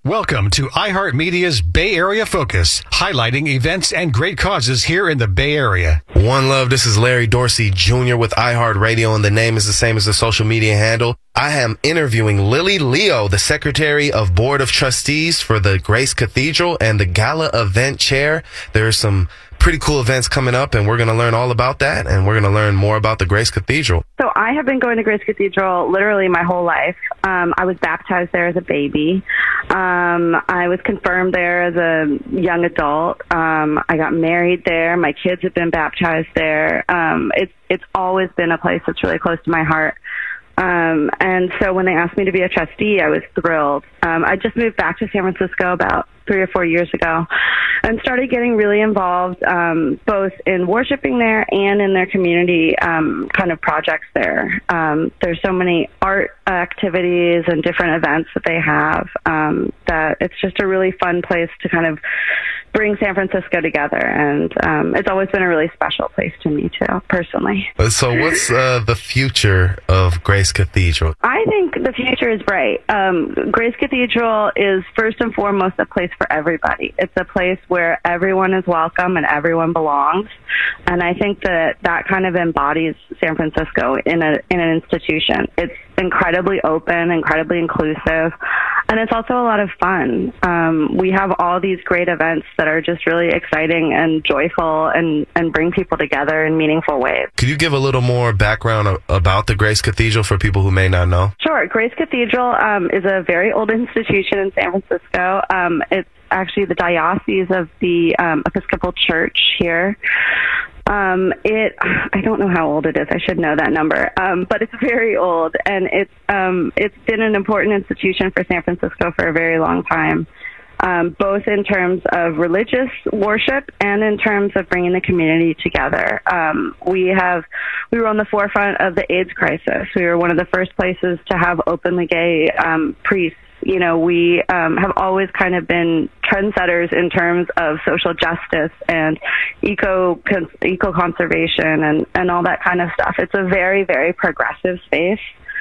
Welcome to iHeartMedia's Bay Area Focus, highlighting events and great causes here in the Bay Area. One love, this is Larry Dorsey Jr. with iHeartRadio, and the name is the same as the social media handle. I am interviewing Lily Leo, the Secretary of Board of Trustees for the Grace Cathedral and the Gala Event Chair. There are some pretty cool events coming up, and we're going to learn all about that, and we're going to learn more about the Grace Cathedral. So I have been going to Grace Cathedral literally my whole life. I was baptized there as a baby. I was confirmed there as a young adult. I got married there. My kids have been baptized there. It's always been a place that's really close to my heart. And so when they asked me to be a trustee, I was thrilled. I just moved back to San Francisco about 3 or 4 years ago and started getting really involved, both in worshiping there and in their community, kind of projects there. There's so many art activities and different events that they have, that it's just a really fun place to kind of bring San Francisco together. And, it's always been a really special place to me too, personally. So what's, the future of Grace Cathedral? I think the future is bright. Grace Cathedral is first and foremost a place for everybody. It's a place where everyone is welcome and everyone belongs. And I think that kind of embodies San Francisco in an institution. It's incredibly open, incredibly inclusive, and it's also a lot of fun. We have all these great events that are just really exciting and joyful and bring people together in meaningful ways. Could you give a little more background about the Grace Cathedral for people who may not know? Sure. Grace Cathedral is a very old institution in San Francisco. It's actually the diocese of the Episcopal Church here. I don't know how old it is. I should know that number. But it's very old, and it's been an important institution for San Francisco for a very long time, both in terms of religious worship and in terms of bringing the community together. We were on the forefront of the AIDS crisis. We were one of the first places to have openly gay priests. You know, we have always kind of been trendsetters in terms of social justice and eco conservation and all that kind of stuff. It's a very, very progressive space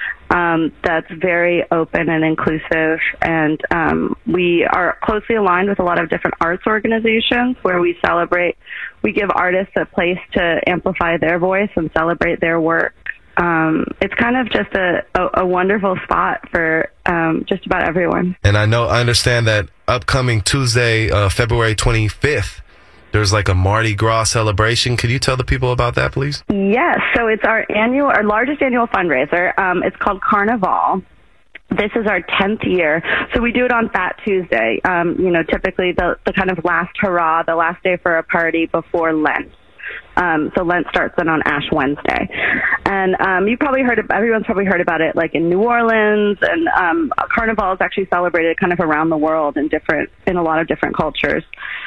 that's very open and inclusive, and we are closely aligned with a lot of different arts organizations where we give artists a place to amplify their voice and celebrate their work. It's kind of just a wonderful spot for just about everyone. And I understand that upcoming Tuesday, February 25th, there's like a Mardi Gras celebration. Could you tell the people about that, please? Yes. So it's our largest annual fundraiser. It's called Carnival. This is our 10th year. So we do it on Fat Tuesday. Typically the kind of last hurrah, the last day for a party before Lent. So Lent starts then on Ash Wednesday. And everyone's probably heard about it like in New Orleans, and Carnival is actually celebrated kind of around the world in a lot of different cultures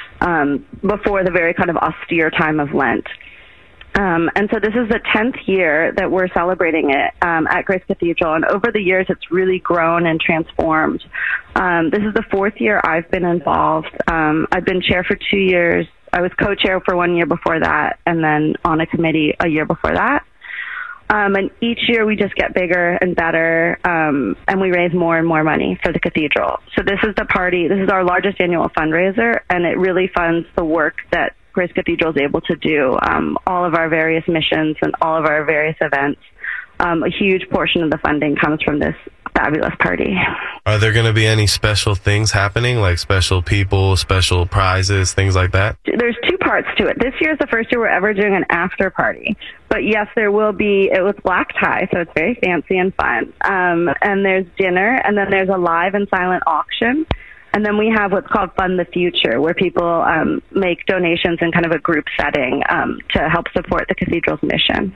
before the very kind of austere time of Lent. And so this is the 10th year that we're celebrating it at Grace Cathedral, and over the years it's really grown and transformed. This is the 4th year I've been involved. I've been chair for 2 years. I was co-chair for 1 year before that, and then on a committee a year before that. And each year we just get bigger and better, and we raise more and more money for the cathedral. So this is our largest annual fundraiser, and it really funds the work that Grace Cathedral is able to do, all of our various missions and all of our various events. A huge portion of the funding comes from this fabulous party. Are there going to be any special things happening, like special people, special prizes, things like that? There's 2 parts to it. This year is the first year we're ever doing an after party. But yes, there will be. It was black tie, so it's very fancy and fun. And there's dinner, and then there's a live and silent auction. And then we have what's called Fund the Future, where people make donations in kind of a group setting to help support the cathedral's mission.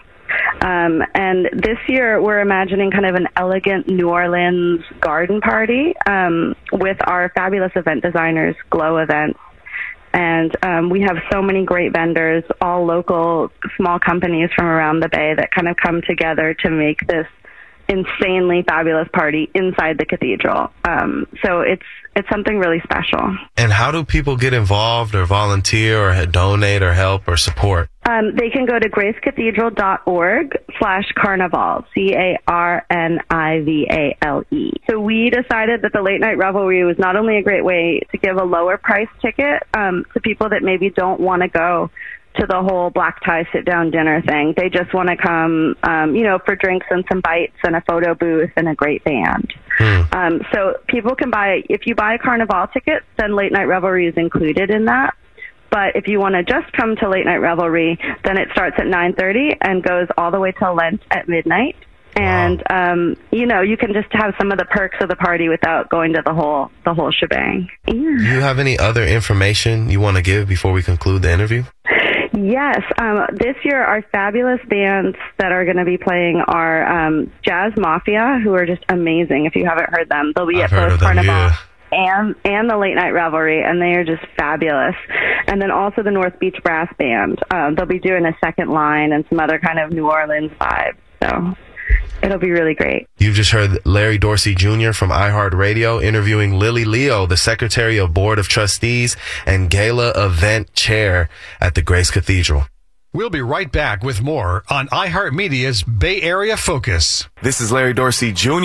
And this year we're imagining kind of an elegant New Orleans garden party with our fabulous event designers, Glow Events. And we have so many great vendors, all local small companies from around the Bay that kind of come together to make this insanely fabulous party inside the cathedral. So it's something really special. And how do people get involved or volunteer or donate or help or support? They can go to gracecatedral.org/carnival, CARNIVALE. So we decided that the Late Night Revelry was not only a great way to give a lower price ticket to people that maybe don't want to go to the whole black tie sit down dinner thing. They just want to come, for drinks and some bites and a photo booth and a great band. So people can if you buy a Carnival ticket, then Late Night Revelry is included in that. But if you want to just come to Late Night Revelry, then it starts at 9:30 and goes all the way till Lent at midnight. And, you can just have some of the perks of the party without going to the whole shebang. Yeah. Do you have any other information you want to give before we conclude the interview? Yes. This year, our fabulous bands that are going to be playing are Jazz Mafia, who are just amazing. If you haven't heard them, they'll be at both Carnival and the Late Night Revelry, and they are just fabulous. And then also the North Beach Brass Band. They'll be doing a second line and some other kind of New Orleans vibe. So it'll be really great. You've just heard Larry Dorsey Jr. from iHeartRadio interviewing Lily Leo, the Secretary of Board of Trustees and Gala Event Chair at the Grace Cathedral. We'll be right back with more on iHeartMedia's Bay Area Focus. This is Larry Dorsey Jr.